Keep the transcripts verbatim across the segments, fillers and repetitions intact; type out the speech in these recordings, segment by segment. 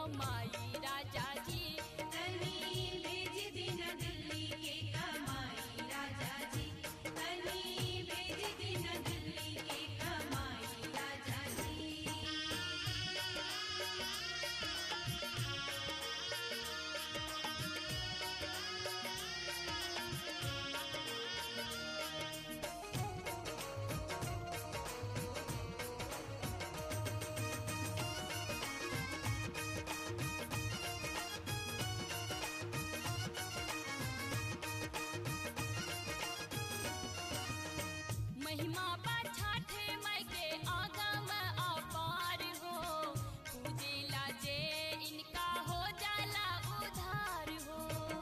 कमाई राजा जी। तनी भेज दीना दिल्ली के कमाई राजा जी, तनी भेज दीना दिल्ली के कमाई राजा जी। महिमा छठे माई के आगम अपार हो, पूजेला जे इनका हो जाला उधार हो।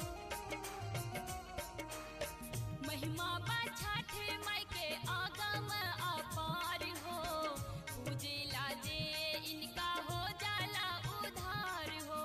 महिमा छठे माई के आगम अपार हो, पूजेला जे इनका हो जाला उधार हो।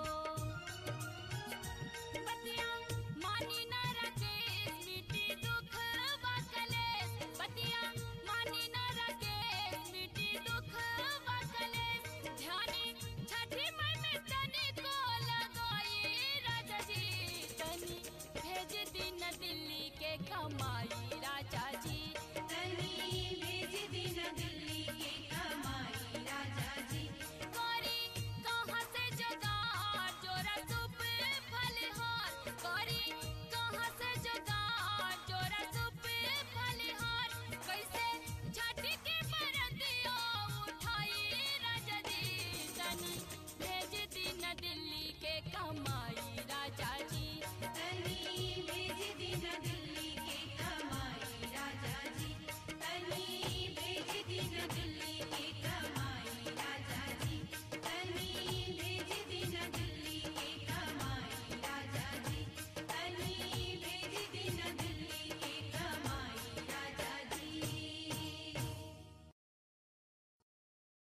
बतिया मानी न राकेश मिटी दुख बकलेश, बतिया मानी न राकेश मिटी दुख बकलेश। ध्यानी छठी माई में तनी को लगाई राजा जी, तनी भेज दीना दिल्ली के कमाई राजा जी। तनी भेज दीना दिल्ली